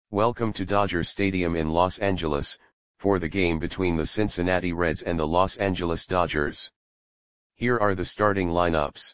Welcome to Dodger Stadium in Los Angeles, for the game between the Cincinnati Reds and the Los Angeles Dodgers. Here are the starting lineups.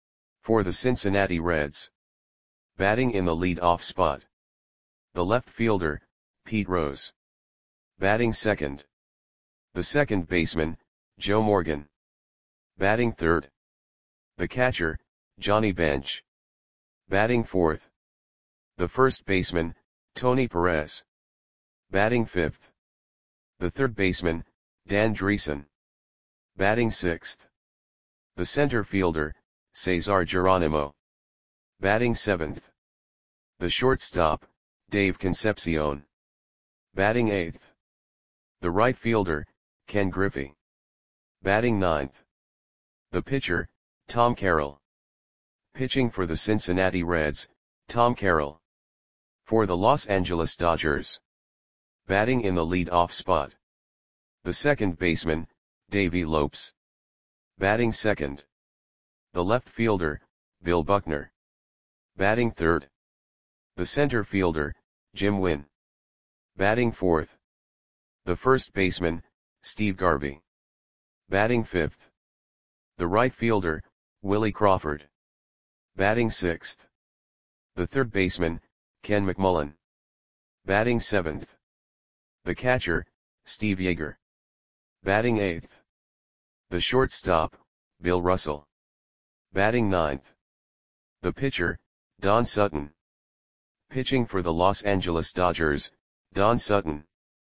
For the Cincinnati Reds. Batting in the lead-off spot. The left fielder, Pete Rose. Batting second. The second baseman, Joe Morgan. Batting third. The catcher, Johnny Bench. Batting fourth. The first baseman, Tony Perez. Batting fifth. The third baseman, Dan Driessen. Batting sixth. The center fielder, Cesar Geronimo. Batting seventh. The shortstop, Dave Concepcion. Batting eighth. The right fielder, Ken Griffey. Batting ninth. The pitcher, Tom Carroll. Pitching for the Cincinnati Reds, Tom Carroll. For the Los Angeles Dodgers. Batting in the lead-off spot. The second baseman, Davey Lopes. Batting second. The left fielder, Bill Buckner. Batting third. The center fielder, Jim Wynn. Batting fourth. The first baseman, Steve Garvey. Batting fifth. The right fielder, Willie Crawford. Batting sixth. The third baseman, Ken McMullen. Batting seventh. The catcher, Steve Yeager. Batting eighth. The shortstop, Bill Russell. Batting ninth. The pitcher, Don Sutton. Pitching for the Los Angeles Dodgers, Don Sutton.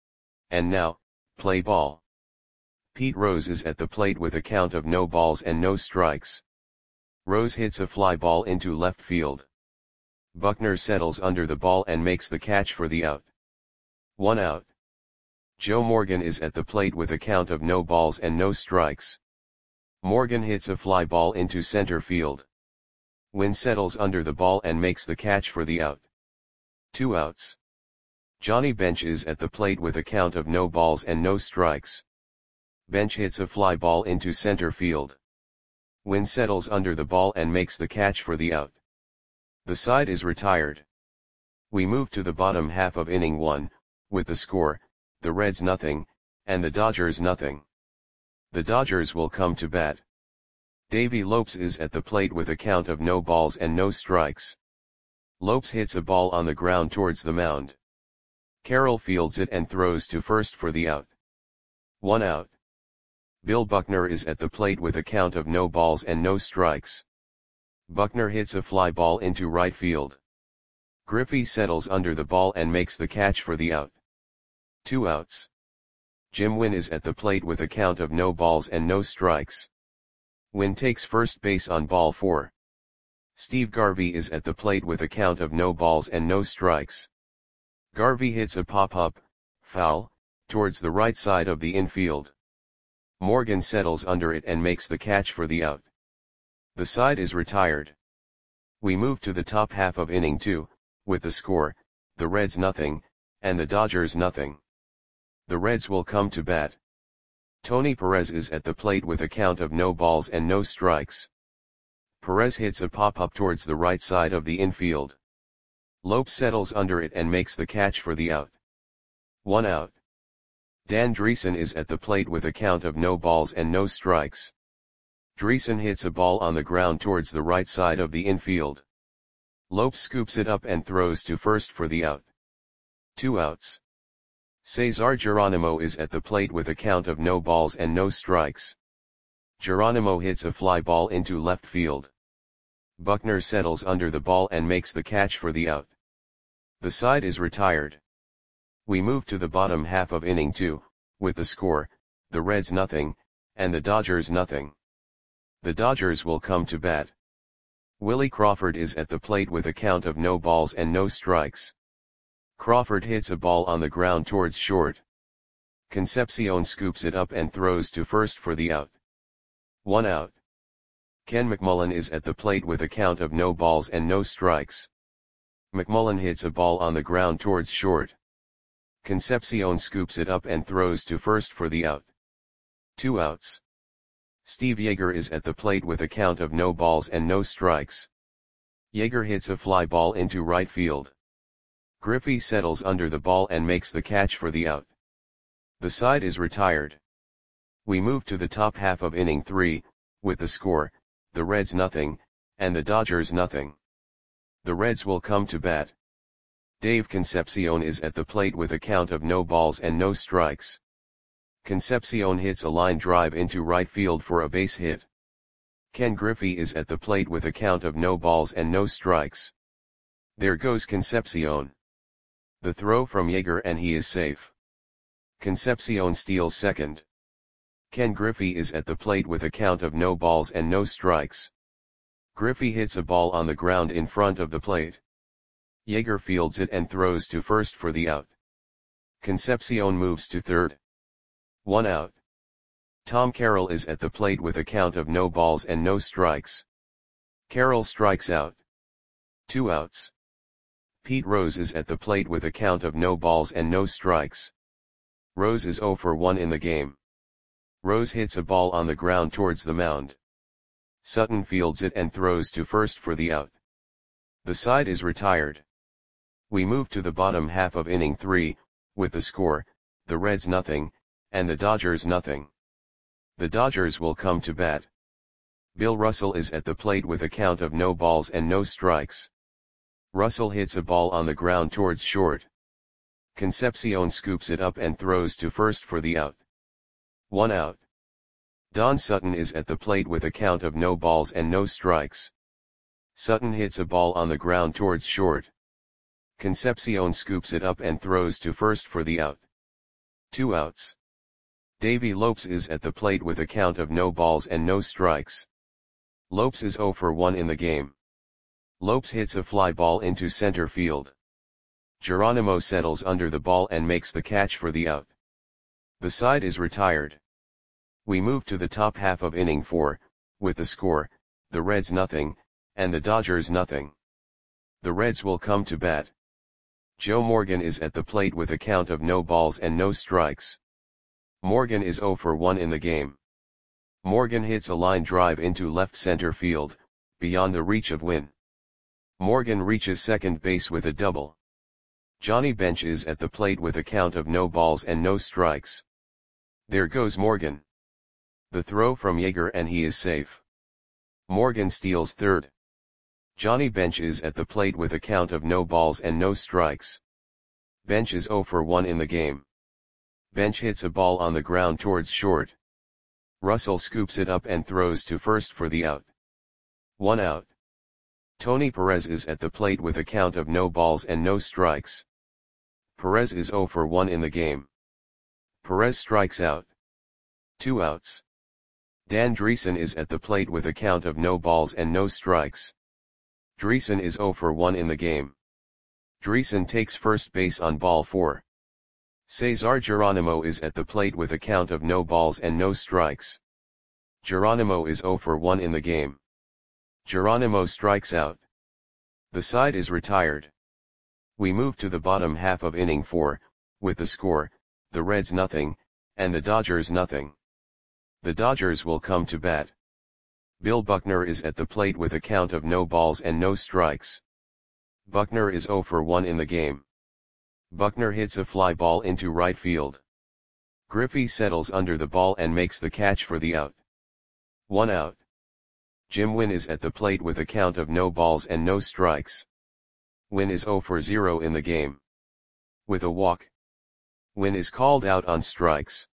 And now, play ball. Pete Rose is at the plate with a count of no balls and no strikes. Rose hits a fly ball into left field. Buckner settles under the ball and makes the catch for the out. 1 out. Joe Morgan is at the plate with a count of no balls and no strikes. Morgan hits a fly ball into center field. Wynn settles under the ball and makes the catch for the out. 2 outs. Johnny Bench is at the plate with a count of no balls and no strikes. Bench hits a fly ball into center field. Wynn settles under the ball and makes the catch for the out. The side is retired. We move to the bottom half of inning 1, with the score, the Reds nothing, and the Dodgers nothing. The Dodgers will come to bat. Davey Lopes is at the plate with a count of no balls and no strikes. Lopes hits a ball on the ground towards the mound. Carroll fields it and throws to first for the out. 1 out. Bill Buckner is at the plate with a count of no balls and no strikes. Buckner hits a fly ball into right field. Griffey settles under the ball and makes the catch for the out. 2 outs. Jim Wynn is at the plate with a count of no balls and no strikes. Wynn takes first base on ball 4. Steve Garvey is at the plate with a count of no balls and no strikes. Garvey hits a pop-up, foul, towards the right side of the infield. Morgan settles under it and makes the catch for the out. The side is retired. We move to the top half of inning 2, with the score, the Reds nothing, and the Dodgers nothing. The Reds will come to bat. Tony Perez is at the plate with a count of no balls and no strikes. Perez hits a pop-up towards the right side of the infield. Lopes settles under it and makes the catch for the out. 1 out. Dan Driessen is at the plate with a count of no balls and no strikes. Driessen hits a ball on the ground towards the right side of the infield. Lopes scoops it up and throws to first for the out. 2 outs. Cesar Geronimo is at the plate with a count of no balls and no strikes. Geronimo hits a fly ball into left field. Buckner settles under the ball and makes the catch for the out. The side is retired. We move to the bottom half of inning 2, with the score, the Reds nothing, and the Dodgers nothing. The Dodgers will come to bat. Willie Crawford is at the plate with a count of no balls and no strikes. Crawford hits a ball on the ground towards short. Concepcion scoops it up and throws to first for the out. 1 out. Ken McMullen is at the plate with a count of no balls and no strikes. McMullen hits a ball on the ground towards short. Concepcion scoops it up and throws to first for the out. 2 outs. Steve Yeager is at the plate with a count of no balls and no strikes. Yeager hits a fly ball into right field. Griffey settles under the ball and makes the catch for the out. The side is retired. We move to the top half of inning 3, with the score, the Reds nothing, and the Dodgers nothing. The Reds will come to bat. Dave Concepcion is at the plate with a count of no balls and no strikes. Concepcion hits a line drive into right field for a base hit. Ken Griffey is at the plate with a count of no balls and no strikes. There goes Concepcion. The throw from Yeager and he is safe. Concepcion steals second. Ken Griffey is at the plate with a count of no balls and no strikes. Griffey hits a ball on the ground in front of the plate. Yeager fields it and throws to first for the out. Concepcion moves to third. 1 out. Tom Carroll is at the plate with a count of no balls and no strikes. Carroll strikes out. 2 outs. Pete Rose is at the plate with a count of no balls and no strikes. Rose is 0 for 1 in the game. Rose hits a ball on the ground towards the mound. Sutton fields it and throws to first for the out. The side is retired. We move to the bottom half of inning 3, with the score, the Reds nothing, and the Dodgers nothing. The Dodgers will come to bat. Bill Russell is at the plate with a count of no balls and no strikes. Russell hits a ball on the ground towards short. Concepcion scoops it up and throws to first for the out. 1 out. Don Sutton is at the plate with a count of no balls and no strikes. Sutton hits a ball on the ground towards short. Concepcion scoops it up and throws to first for the out. 2 outs. Davey Lopes is at the plate with a count of no balls and no strikes. Lopes is 0 for 1 in the game. Lopes hits a fly ball into center field. Geronimo settles under the ball and makes the catch for the out. The side is retired. We move to the top half of inning 4, with the score, the Reds nothing, and the Dodgers nothing. The Reds will come to bat. Joe Morgan is at the plate with a count of no balls and no strikes. Morgan is 0 for 1 in the game. Morgan hits a line drive into left center field, beyond the reach of Wynn. Morgan reaches second base with a double. Johnny Bench is at the plate with a count of no balls and no strikes. There goes Morgan. The throw from Yeager and he is safe. Morgan steals third. Johnny Bench is at the plate with a count of no balls and no strikes. Bench is 0 for 1 in the game. Bench hits a ball on the ground towards short. Russell scoops it up and throws to first for the out. 1 out. Tony Perez is at the plate with a count of no balls and no strikes. Perez is 0 for 1 in the game. Perez strikes out. 2 outs. Dan Dreesen is at the plate with a count of no balls and no strikes. Dreesen is 0 for 1 in the game. Dreesen takes first base on ball 4. Cesar Geronimo is at the plate with a count of no balls and no strikes. Geronimo is 0 for 1 in the game. Geronimo strikes out. The side is retired. We move to the bottom half of inning 4, with the score, the Reds nothing, and the Dodgers nothing. The Dodgers will come to bat. Bill Buckner is at the plate with a count of no balls and no strikes. Buckner is 0 for 1 in the game. Buckner hits a fly ball into right field. Griffey settles under the ball and makes the catch for the out. 1 out. Jim Wynn is at the plate with a count of no balls and no strikes. Wynn is 0 for 0 in the game. With a walk. Wynn is called out on strikes.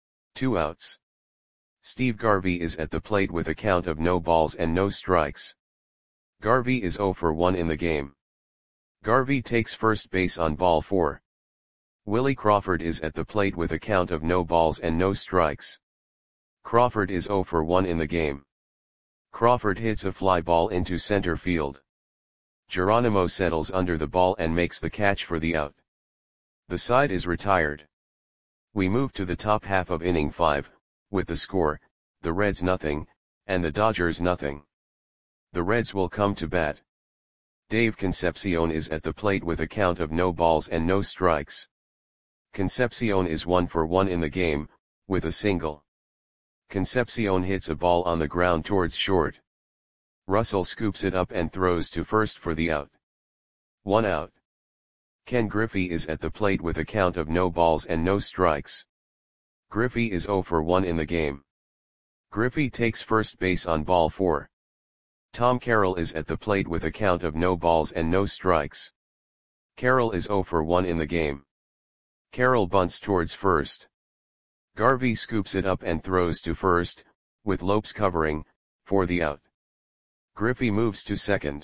2 outs. Steve Garvey is at the plate with a count of no balls and no strikes. Garvey is 0 for 1 in the game. Garvey takes first base on ball 4. Willie Crawford is at the plate with a count of no balls and no strikes. Crawford is 0 for 1 in the game. Crawford hits a fly ball into center field. Geronimo settles under the ball and makes the catch for the out. The side is retired. We move to the top half of inning 5, with the score, the Reds nothing, and the Dodgers nothing. The Reds will come to bat. Dave Concepcion is at the plate with a count of no balls and no strikes. Concepcion is 1 for 1 in the game, with a single. Concepcion hits a ball on the ground towards short. Russell scoops it up and throws to first for the out. 1 out. Ken Griffey is at the plate with a count of no balls and no strikes. Griffey is 0 for 1 in the game. Griffey takes first base on ball 4. Tom Carroll is at the plate with a count of no balls and no strikes. Carroll is 0 for 1 in the game. Carroll bunts towards first. Garvey scoops it up and throws to first, with Lopes covering, for the out. Griffey moves to second.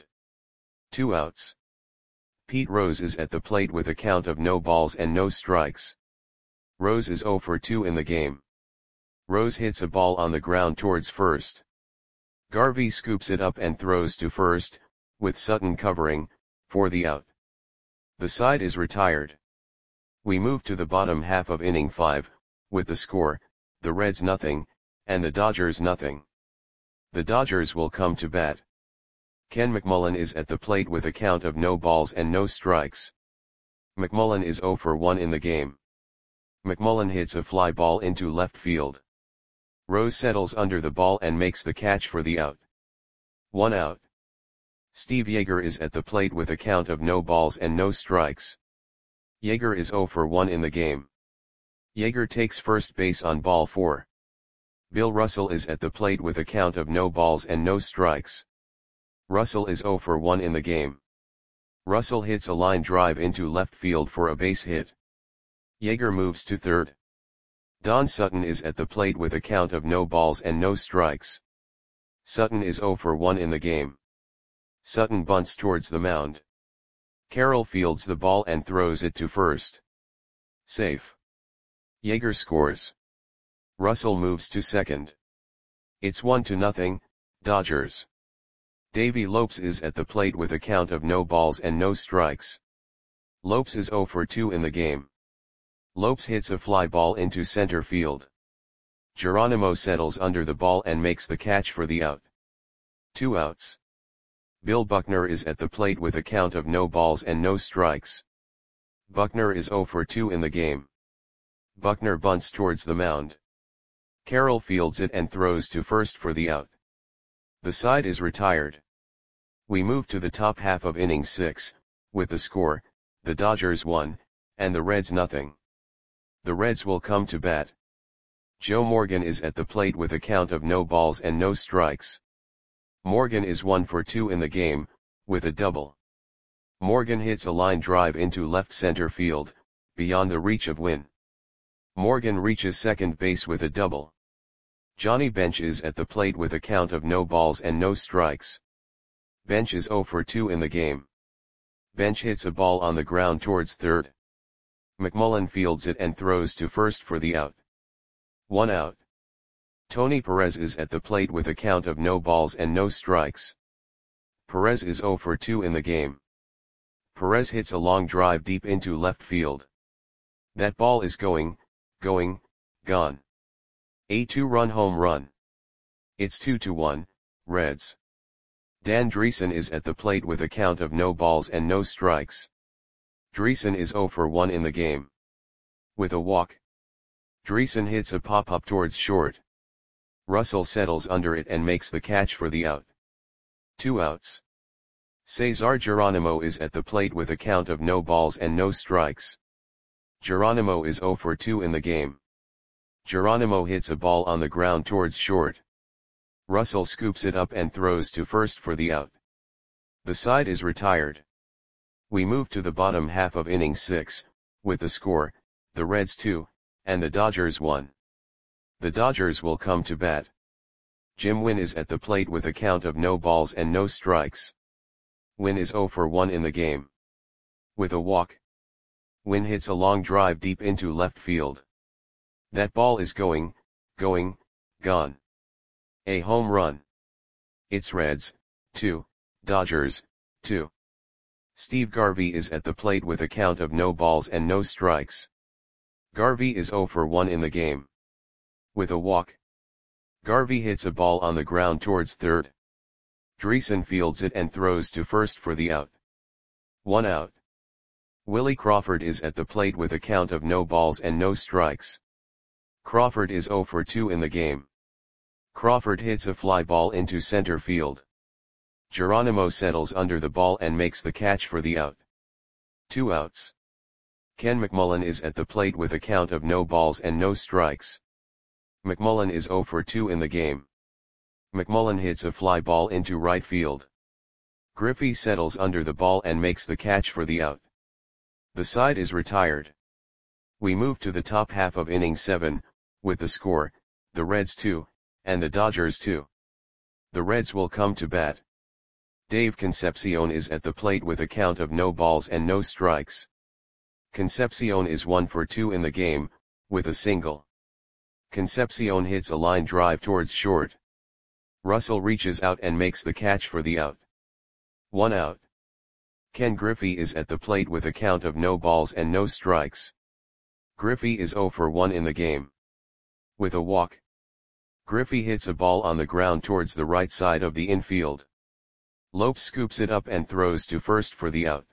2 outs. Pete Rose is at the plate with a count of no balls and no strikes. Rose is 0 for 2 in the game. Rose hits a ball on the ground towards first. Garvey scoops it up and throws to first, with Sutton covering, for the out. The side is retired. We move to the bottom half of inning 5, with the score, the Reds nothing, and the Dodgers nothing. The Dodgers will come to bat. Ken McMullen is at the plate with a count of no balls and no strikes. McMullen is 0 for 1 in the game. McMullen hits a fly ball into left field. Rose settles under the ball and makes the catch for the out. 1 out. Steve Yeager is at the plate with a count of no balls and no strikes. Yeager is 0 for 1 in the game. Yeager takes first base on ball 4. Bill Russell is at the plate with a count of no balls and no strikes. Russell is 0 for 1 in the game. Russell hits a line drive into left field for a base hit. Yeager moves to third. Don Sutton is at the plate with a count of no balls and no strikes. Sutton is 0 for 1 in the game. Sutton bunts towards the mound. Carroll fields the ball and throws it to first. Safe. Yeager scores. Russell moves to second. It's 1-0, Dodgers. Davey Lopes is at the plate with a count of no balls and no strikes. Lopes is 0 for 2 in the game. Lopes hits a fly ball into center field. Geronimo settles under the ball and makes the catch for the out. 2 outs. Bill Buckner is at the plate with a count of no balls and no strikes. Buckner is 0 for 2 in the game. Buckner bunts towards the mound. Carroll fields it and throws to first for the out. The side is retired. We move to the top half of inning 6, with the score, the Dodgers 1, and the Reds nothing. The Reds will come to bat. Joe Morgan is at the plate with a count of no balls and no strikes. Morgan is 1 for 2 in the game, with a double. Morgan hits a line drive into left center field, beyond the reach of Wynn. Morgan reaches second base with a double. Johnny Bench is at the plate with a count of no balls and no strikes. Bench is 0 for 2 in the game. Bench hits a ball on the ground towards third. McMullen fields it and throws to first for the out. 1 out. Tony Perez is at the plate with a count of no balls and no strikes. Perez is 0 for 2 in the game. Perez hits a long drive deep into left field. That ball is gone. A 2-run home run. It's 2-1, Reds. Dan Dreesen is at the plate with a count of no balls and no strikes. Dreesen is 0 for 1 in the game. With a walk. Dreesen hits a pop-up towards short. Russell settles under it and makes the catch for the out. 2 outs. Cesar Geronimo is at the plate with a count of no balls and no strikes. Geronimo is 0 for 2 in the game. Geronimo hits a ball on the ground towards short. Russell scoops it up and throws to first for the out. The side is retired. We move to the bottom half of inning 6, with the score, the Reds 2, and the Dodgers 1. The Dodgers will come to bat. Jim Wynn is at the plate with a count of no balls and no strikes. Wynn is 0 for 1 in the game. With a walk. Wynn hits a long drive deep into left field. That ball is gone. A home run. It's Reds, 2, Dodgers, 2. Steve Garvey is at the plate with a count of no balls and no strikes. Garvey is 0 for 1 in the game. With a walk. Garvey hits a ball on the ground towards third. Dreesen fields it and throws to first for the out. 1 out. Willie Crawford is at the plate with a count of no balls and no strikes. Crawford is 0 for 2 in the game. Crawford hits a fly ball into center field. Geronimo settles under the ball and makes the catch for the out. 2 outs. Ken McMullen is at the plate with a count of no balls and no strikes. McMullen is 0 for 2 in the game. McMullen hits a fly ball into right field. Griffey settles under the ball and makes the catch for the out. The side is retired. We move to the top half of inning 7, with the score, the Reds 2, and the Dodgers 2. The Reds will come to bat. Dave Concepcion is at the plate with a count of no balls and no strikes. Concepcion is 1 for 2 in the game, with a single. Concepcion hits a line drive towards short. Russell reaches out and makes the catch for the out. 1 out. Ken Griffey is at the plate with a count of no balls and no strikes. Griffey is 0 for 1 in the game. With a walk. Griffey hits a ball on the ground towards the right side of the infield. Lopes scoops it up and throws to first for the out.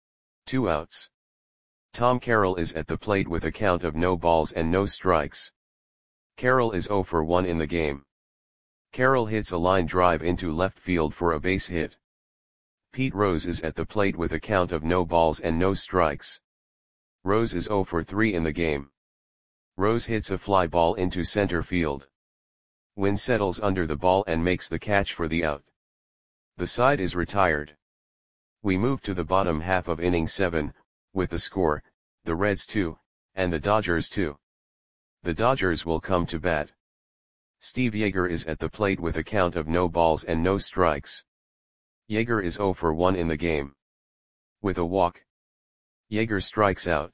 2 outs. Tom Carroll is at the plate with a count of no balls and no strikes. Carroll is 0 for 1 in the game. Carroll hits a line drive into left field for a base hit. Pete Rose is at the plate with a count of no balls and no strikes. Rose is 0 for 3 in the game. Rose hits a fly ball into center field. Wynn settles under the ball and makes the catch for the out. The side is retired. We move to the bottom half of inning 7, with the score, the Reds 2, and the Dodgers 2. The Dodgers will come to bat. Steve Yeager is at the plate with a count of no balls and no strikes. Yeager is 0 for 1 in the game. With a walk. Yeager strikes out.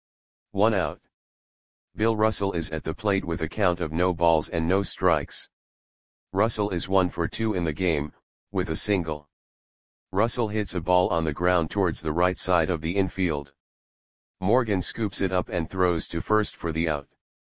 1 out. Bill Russell is at the plate with a count of no balls and no strikes. Russell is 1 for 2 in the game, with a single. Russell hits a ball on the ground towards the right side of the infield. Morgan scoops it up and throws to first for the out.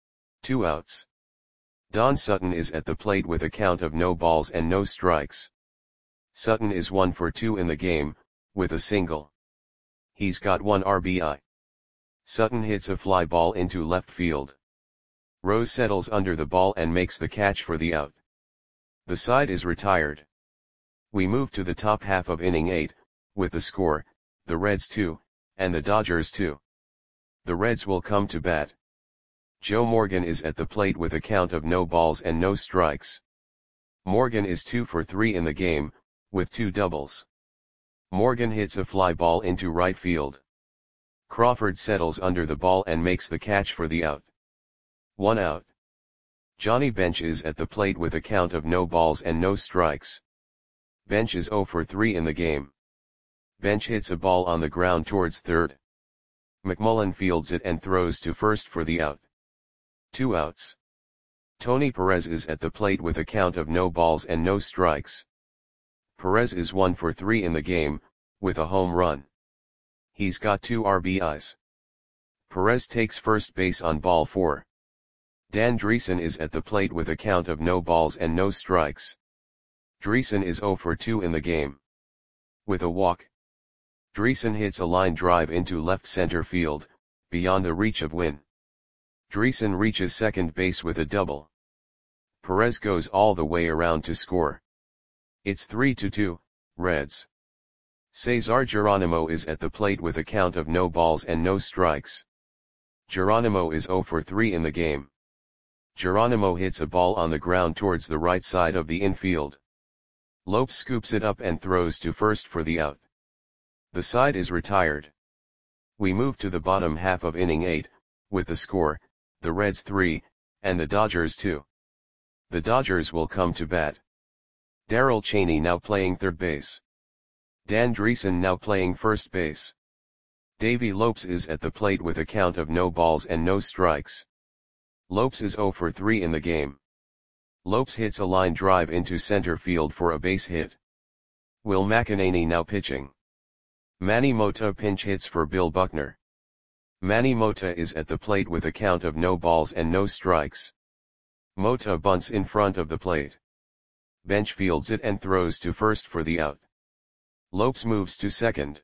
2 outs. Don Sutton is at the plate with a count of no balls and no strikes. Sutton is 1 for 2 in the game, with a single. He's got 1 RBI. Sutton hits a fly ball into left field. Rose settles under the ball and makes the catch for the out. The side is retired. We move to the top half of inning 8, with the score, the Reds 2, and the Dodgers 2. The Reds will come to bat. Joe Morgan is at the plate with a count of no balls and no strikes. Morgan is 2 for 3 in the game, with 2 doubles. Morgan hits a fly ball into right field. Crawford settles under the ball and makes the catch for the out. 1 out. Johnny Bench is at the plate with a count of no balls and no strikes. Bench is 0 for 3 in the game. Bench hits a ball on the ground towards third. McMullen fields it and throws to first for the out. 2 outs. Tony Perez is at the plate with a count of no balls and no strikes. Perez is 1 for 3 in the game, with a home run. He's got 2 RBIs. Perez takes first base on ball 4. Dan Dreesen is at the plate with a count of no balls and no strikes. Dreesen is 0 for 2 in the game. With a walk. Dreesen hits a line drive into left center field, beyond the reach of Wynn. Dreesen reaches second base with a double. Perez goes all the way around to score. It's 3-2, Reds. Cesar Geronimo is at the plate with a count of no balls and no strikes. Geronimo is 0 for 3 in the game. Geronimo hits a ball on the ground towards the right side of the infield. Lopes scoops it up and throws to first for the out. The side is retired. We move to the bottom half of inning 8, with the score, the Reds 3, and the Dodgers 2. The Dodgers will come to bat. Darrell Chaney now playing third base. Dan Dreesen now playing first base. Davey Lopes is at the plate with a count of no balls and no strikes. Lopes is 0 for 3 in the game. Lopes hits a line drive into center field for a base hit. Will McEnany now pitching. Manny Mota pinch hits for Bill Buckner. Manny Mota is at the plate with a count of no balls and no strikes. Mota bunts in front of the plate. Bench fields it and throws to first for the out. Lopes moves to second.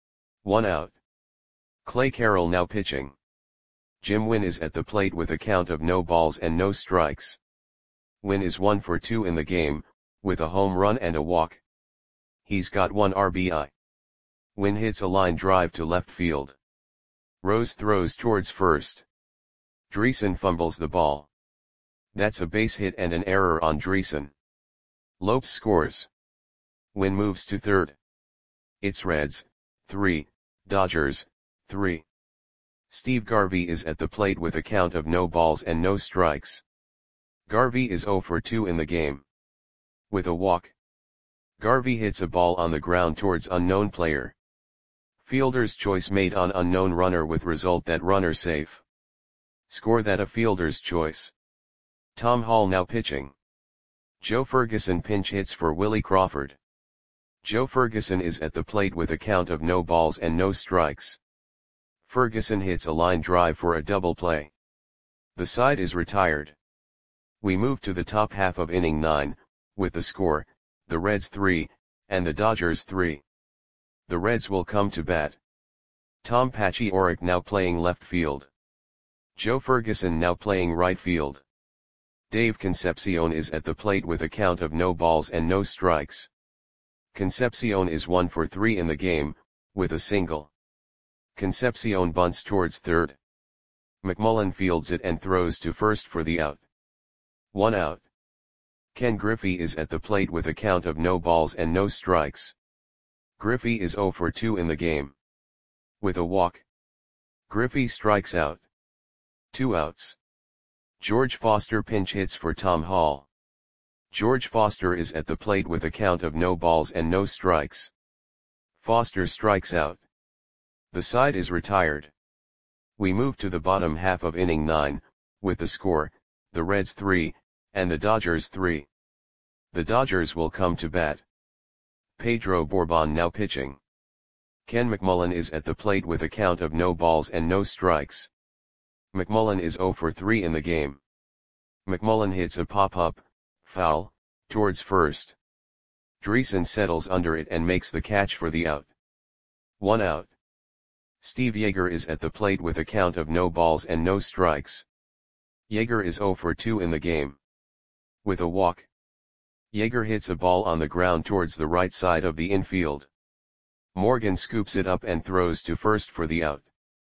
1 out. Clay Carroll now pitching. Jim Wynn is at the plate with a count of no balls and no strikes. Wynn is 1 for 2 in the game, with a home run and a walk. He's got 1 RBI. Wynn hits a line drive to left field. Rose throws towards first. Dreesen fumbles the ball. That's a base hit and an error on Dreesen. Lopes scores. Wynn moves to third. It's Reds, 3, Dodgers, 3. Steve Garvey is at the plate with a count of no balls and no strikes. Garvey is 0 for 2 in the game. With a walk. Garvey hits a ball on the ground towards unknown player. Fielder's choice made on unknown runner with result that runner safe. Score that a fielder's choice. Tom Hall now pitching. Joe Ferguson pinch hits for Willie Crawford. Joe Ferguson is at the plate with a count of no balls and no strikes. Ferguson hits a line drive for a double play. The side is retired. We move to the top half of inning 9, with the score, the Reds 3, and the Dodgers 3. The Reds will come to bat. Tom Paciorek now playing left field. Joe Ferguson now playing right field. Dave Concepcion is at the plate with a count of no balls and no strikes. Concepcion is 1 for 3 in the game, with a single. Concepcion bunts towards third. McMullen fields it and throws to first for the out. 1 out. Ken Griffey is at the plate with a count of no balls and no strikes. Griffey is 0 for 2 in the game. With a walk. Griffey strikes out. 2 outs. George Foster pinch hits for Tom Hall. George Foster is at the plate with a count of no balls and no strikes. Foster strikes out. The side is retired. We move to the bottom half of inning 9, with the score, the Reds 3, and the Dodgers 3. The Dodgers will come to bat. Pedro Borbon now pitching. Ken McMullen is at the plate with a count of no balls and no strikes. McMullen is 0 for 3 in the game. McMullen hits a pop-up, foul, towards first. Dreesen settles under it and makes the catch for the out. 1 out. Steve Yeager is at the plate with a count of no balls and no strikes. Yeager is 0 for 2 in the game. With a walk. Yeager hits a ball on the ground towards the right side of the infield. Morgan scoops it up and throws to first for the out.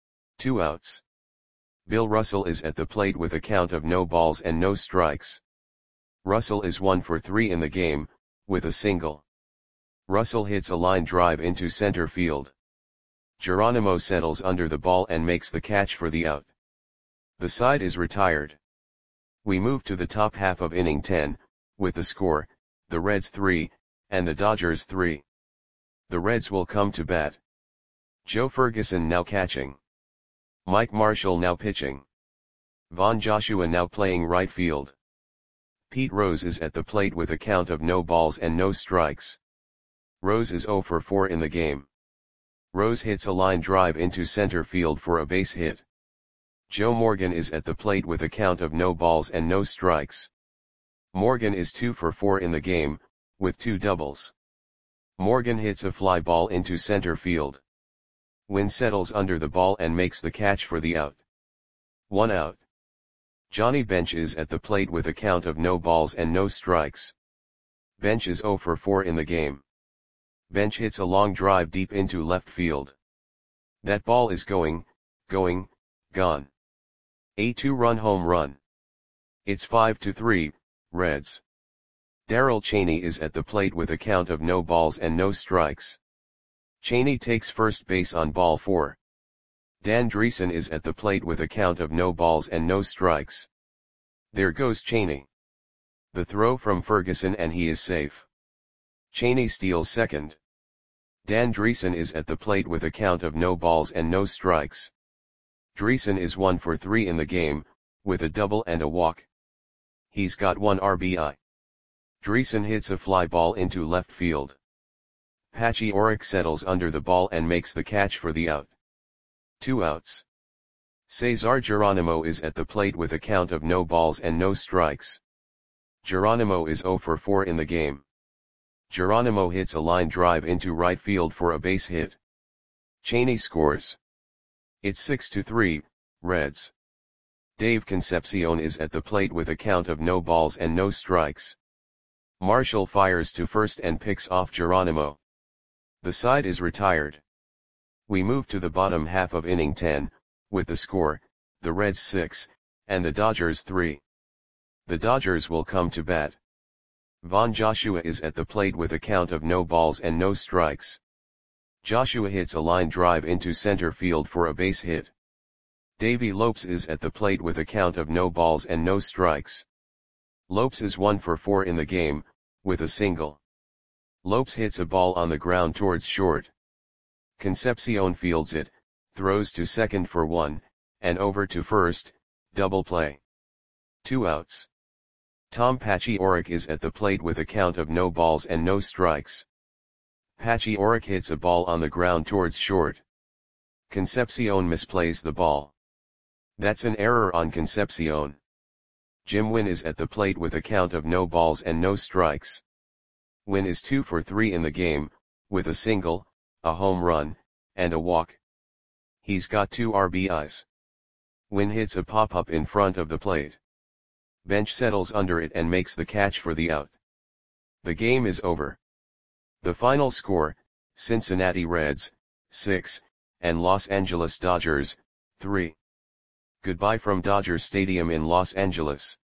2 outs. Bill Russell is at the plate with a count of no balls and no strikes. Russell is 1 for 3 in the game, with a single. Russell hits a line drive into center field. Geronimo settles under the ball and makes the catch for the out. The side is retired. We move to the top half of inning 10, with the score, the Reds 3, and the Dodgers 3. The Reds will come to bat. Joe Ferguson now catching. Mike Marshall now pitching. Von Joshua now playing right field. Pete Rose is at the plate with a count of no balls and no strikes. Rose is 0 for 4 in the game. Rose hits a line drive into center field for a base hit. Joe Morgan is at the plate with a count of no balls and no strikes. Morgan is 2 for 4 in the game, with 2 doubles. Morgan hits a fly ball into center field. Wynn settles under the ball and makes the catch for the out. 1 out. Johnny Bench is at the plate with a count of no balls and no strikes. Bench is 0 for 4 in the game. Bench hits a long drive deep into left field. That ball is gone. A 2-run home run. It's 5-3, Reds. Darrell Chaney is at the plate with a count of no balls and no strikes. Chaney takes first base on ball 4. Dan Dreesen is at the plate with a count of no balls and no strikes. There goes Chaney. The throw from Ferguson and he is safe. Chaney steals second. Dan Dreesen is at the plate with a count of no balls and no strikes. Dreesen is 1 for 3 in the game, with a double and a walk. He's got 1 RBI. Dreesen hits a fly ball into left field. Paciorek settles under the ball and makes the catch for the out. 2 outs. Cesar Geronimo is at the plate with a count of no balls and no strikes. Geronimo is 0 for 4 in the game. Geronimo hits a line drive into right field for a base hit. Chaney scores. It's 6-3, Reds. Dave Concepcion is at the plate with a count of no balls and no strikes. Marshall fires to first and picks off Geronimo. The side is retired. We move to the bottom half of inning 10, with the score, the Reds 6, and the Dodgers 3. The Dodgers will come to bat. Von Joshua is at the plate with a count of no balls and no strikes. Joshua hits a line drive into center field for a base hit. Davey Lopes is at the plate with a count of no balls and no strikes. Lopes is 1 for 4 in the game, with a single. Lopes hits a ball on the ground towards short. Concepcion fields it, throws to second for 1, and over to first, double play. 2 outs. Tom Pachyorek is at the plate with a count of no balls and no strikes. Pachyorek hits a ball on the ground towards short. Concepcion misplays the ball. That's an error on Concepcion. Jim Wynn is at the plate with a count of no balls and no strikes. Wynn is 2 for 3 in the game, with a single, a home run, and a walk. He's got 2 RBIs. Wynn hits a pop-up in front of the plate. Bench settles under it and makes the catch for the out. The game is over. The final score, Cincinnati Reds, 6, and Los Angeles Dodgers, 3. Goodbye from Dodger Stadium in Los Angeles.